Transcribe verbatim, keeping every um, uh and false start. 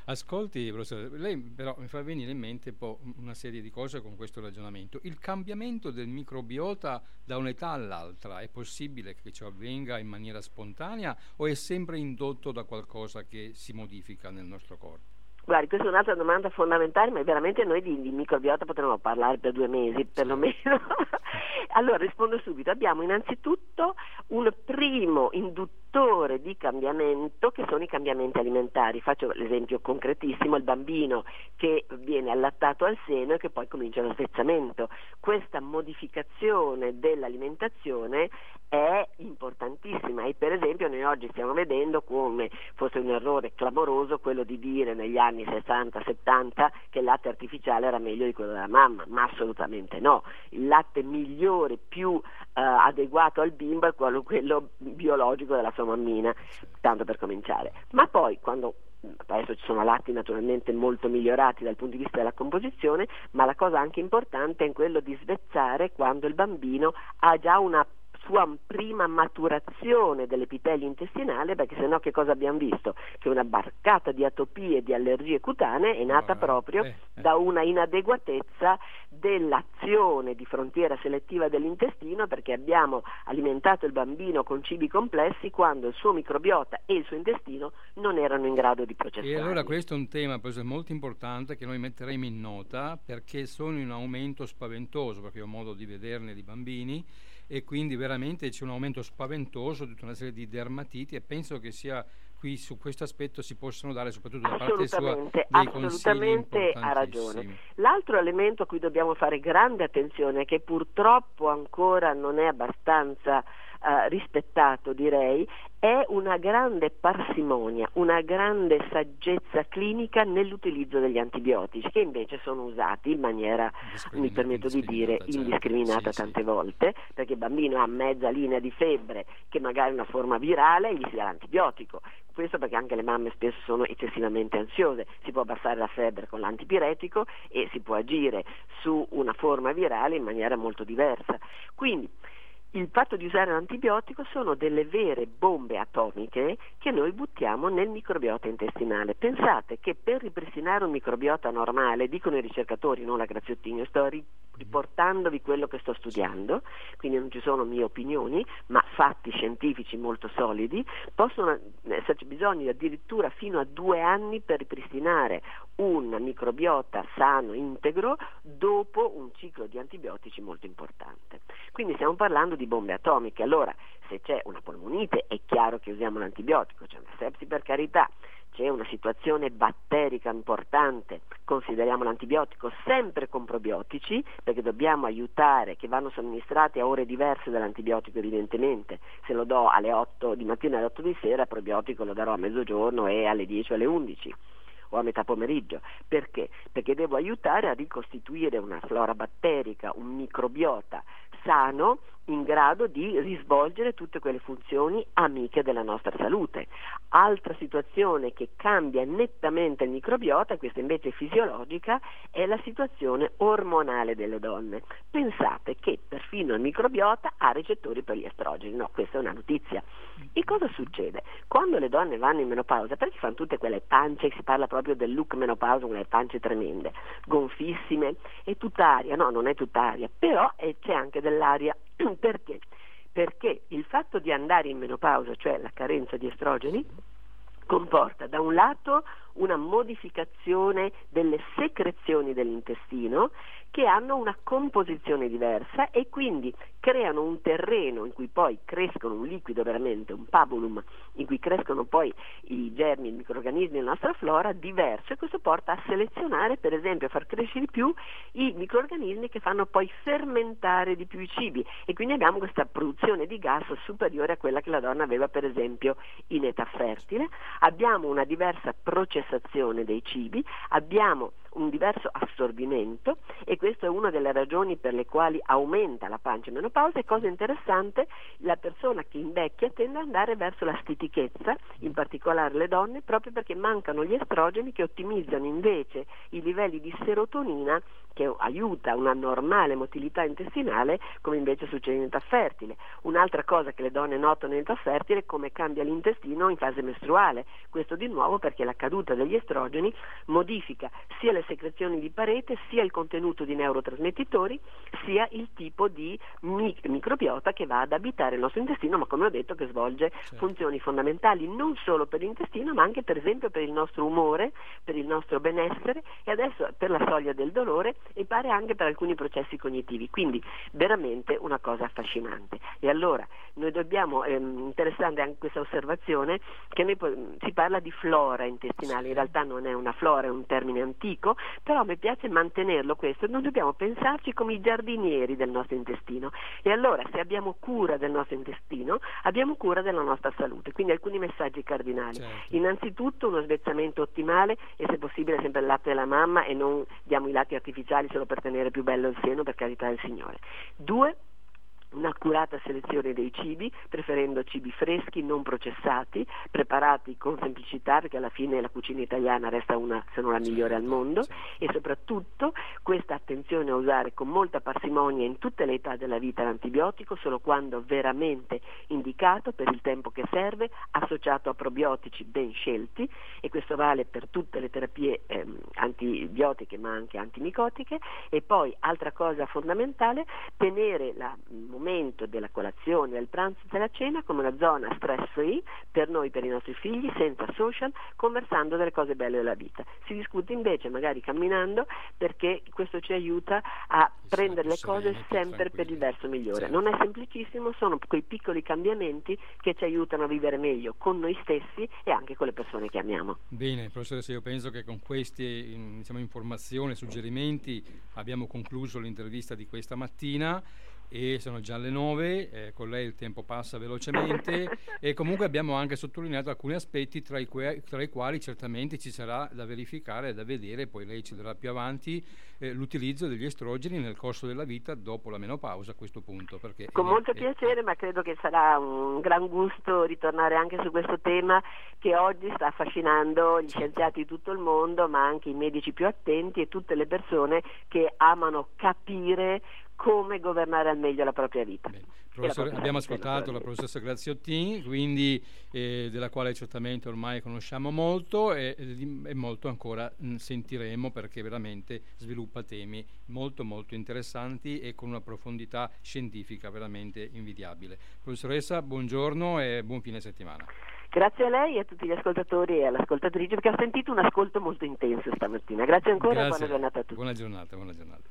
Ascolti, professore, lei però mi fa venire in mente un po' una serie di cose con questo ragionamento. Il cambiamento del microbiota da un'età all'altra è possibile che ciò avvenga in maniera spontanea o è sempre indotto da qualcosa che si modifica nel nostro corpo? Guardi, questa è un'altra domanda fondamentale, ma veramente noi di, di microbiota potremmo parlare per due mesi, perlomeno. Allora, rispondo subito. Abbiamo innanzitutto un primo induttore di cambiamento che sono i cambiamenti alimentari. Faccio l'esempio concretissimo, il bambino che viene allattato al seno e che poi comincia lo svezzamento. Questa modificazione dell'alimentazione è importantissima e per esempio noi oggi stiamo vedendo come fosse un errore clamoroso quello di dire negli anni sessanta settanta che il latte artificiale era meglio di quello della mamma, ma assolutamente no. Il latte migliore, più eh, adeguato al bimbo è quello, quello biologico della sua mammina, tanto per cominciare. Ma poi quando adesso ci sono latti naturalmente molto migliorati dal punto di vista della composizione, ma la cosa anche importante è quello di svezzare quando il bambino ha già una sua prima maturazione dell'epitelio intestinale, perché sennò che cosa abbiamo visto? Che una barcata di atopie e di allergie cutanee è nata proprio eh, eh. da una inadeguatezza dell'azione di frontiera selettiva dell'intestino, perché abbiamo alimentato il bambino con cibi complessi quando il suo microbiota e il suo intestino non erano in grado di processare. E allora questo è un tema molto importante che noi metteremo in nota, perché sono in aumento spaventoso, perché ho modo di vederne di bambini, e quindi veramente c'è un aumento spaventoso di tutta una serie di dermatiti, e penso che sia qui su questo aspetto si possono dare soprattutto da parte sua dei assolutamente ha ragione. L'altro elemento a cui dobbiamo fare grande attenzione, che purtroppo ancora non è abbastanza Uh, rispettato, direi, è una grande parsimonia, una grande saggezza clinica nell'utilizzo degli antibiotici, che invece sono usati in maniera, mi permetto di dire, indiscriminata sì, tante sì. volte, perché il bambino ha mezza linea di febbre che magari è una forma virale e gli si dà l'antibiotico. Questo perché anche le mamme spesso sono eccessivamente ansiose. Si può abbassare la febbre con l'antipiretico e si può agire su una forma virale in maniera molto diversa. Quindi il fatto di usare l'antibiotico sono delle vere bombe atomiche che noi buttiamo nel microbiota intestinale. Pensate che per ripristinare un microbiota normale, dicono i ricercatori, non la Graziottini, sto riportandovi quello che sto studiando, quindi non ci sono mie opinioni, ma fatti scientifici molto solidi, possono esserci bisogno addirittura fino a due anni per ripristinare un microbiota sano, integro, dopo un ciclo di antibiotici molto importante. Quindi stiamo parlando di bombe atomiche. Allora, se c'è una polmonite è chiaro che usiamo l'antibiotico, c'è una sepsi per carità, c'è una situazione batterica importante, consideriamo l'antibiotico sempre con probiotici, perché dobbiamo aiutare, che vanno somministrati a ore diverse dall'antibiotico evidentemente. Se lo do alle otto di mattina e alle otto di sera, il probiotico lo darò a mezzogiorno e alle dieci o alle undici o a metà pomeriggio. Perché? Perché devo aiutare a ricostituire una flora batterica, un microbiota sano, in grado di risvolgere tutte quelle funzioni amiche della nostra salute. Altra situazione che cambia nettamente il microbiota, questa invece è fisiologica, è la situazione ormonale delle donne. Pensate che perfino il microbiota ha recettori per gli estrogeni, no, questa è una notizia. E cosa succede? Quando le donne vanno in menopausa, perché fanno tutte quelle pance, si parla proprio del look menopausa, quelle pance tremende, gonfissime, è tutta aria, no, non è tutta aria, però è, c'è anche dell'aria. Perché? Perché il fatto di andare in menopausa, cioè la carenza di estrogeni, comporta da un lato una modificazione delle secrezioni dell'intestino che hanno una composizione diversa e quindi creano un terreno in cui poi crescono un liquido veramente, un pabulum, in cui crescono poi i germi, i microrganismi della nostra flora diverso, e questo porta a selezionare, per esempio, a far crescere di più i microrganismi che fanno poi fermentare di più i cibi, e quindi abbiamo questa produzione di gas superiore a quella che la donna aveva per esempio in età fertile. Abbiamo una diversa processazione dei cibi, abbiamo un diverso assorbimento, e questa è una delle ragioni per le quali aumenta la pancia in menopausa. E cosa interessante, la persona che invecchia tende ad andare verso la stitichezza, in particolare le donne, proprio perché mancano gli estrogeni che ottimizzano invece i livelli di serotonina che aiuta una normale motilità intestinale, come invece succede in età fertile. Un'altra cosa che le donne notano in età fertile è come cambia l'intestino in fase mestruale. Questo di nuovo perché la caduta degli estrogeni modifica sia le secrezioni di parete, sia il contenuto di neurotrasmettitori, sia il tipo di mic- microbiota che va ad abitare il nostro intestino, ma come ho detto che svolge certo. funzioni fondamentali non solo per l'intestino, ma anche per esempio per il nostro umore, per il nostro benessere e adesso per la soglia del dolore e pare anche per alcuni processi cognitivi, quindi veramente una cosa affascinante. E allora noi dobbiamo, ehm, interessante anche questa osservazione, che noi po- si parla di flora intestinale, in realtà non è una flora, è un termine antico, però mi piace mantenerlo questo, non dobbiamo pensarci come i giardinieri del nostro intestino, e allora se abbiamo cura del nostro intestino abbiamo cura della nostra salute, quindi alcuni messaggi cardinali. Certo. Innanzitutto uno svezzamento ottimale e se possibile sempre il latte della mamma e non diamo i latti artificiali solo per tenere più bello il seno, per carità del Signore. Due, un'accurata selezione dei cibi, preferendo cibi freschi, non processati, preparati con semplicità, perché alla fine la cucina italiana resta una, se non la migliore al mondo, e soprattutto questa attenzione a usare con molta parsimonia in tutte le età della vita l'antibiotico solo quando veramente indicato, per il tempo che serve, associato a probiotici ben scelti, e questo vale per tutte le terapie ehm, antibiotiche ma anche antimicotiche. E poi altra cosa fondamentale, tenere la momento della colazione, del pranzo e della cena come una zona stress free per noi, per i nostri figli, senza social, conversando delle cose belle della vita. Si discute invece magari camminando, perché questo ci aiuta a prendere le cose sempre per il verso migliore. Non è semplicissimo, sono quei piccoli cambiamenti che ci aiutano a vivere meglio con noi stessi e anche con le persone che amiamo. Bene, professoressa, io penso che con queste diciamo, informazioni, suggerimenti abbiamo concluso l'intervista di questa mattina. E sono già le nove, eh, con lei il tempo passa velocemente e comunque abbiamo anche sottolineato alcuni aspetti tra i, que- tra i quali certamente ci sarà da verificare e da vedere, poi lei ci darà più avanti eh, l'utilizzo degli estrogeni nel corso della vita dopo la menopausa a questo punto. Perché con è, molto è, piacere, è... ma credo che sarà un gran gusto ritornare anche su questo tema che oggi sta affascinando gli scienziati di tutto il mondo, ma anche i medici più attenti e tutte le persone che amano capire come governare al meglio la propria vita. Abbiamo ascoltato la professoressa Graziottin, quindi eh, della quale certamente ormai conosciamo molto e, e molto ancora mh, sentiremo, perché veramente sviluppa temi molto molto interessanti e con una profondità scientifica veramente invidiabile. Professoressa, buongiorno e buon fine settimana. Grazie a lei e a tutti gli ascoltatori e all'ascoltatrice, perché ho sentito un ascolto molto intenso stamattina. Grazie ancora. Grazie. E buona giornata a tutti. Buona giornata, buona giornata.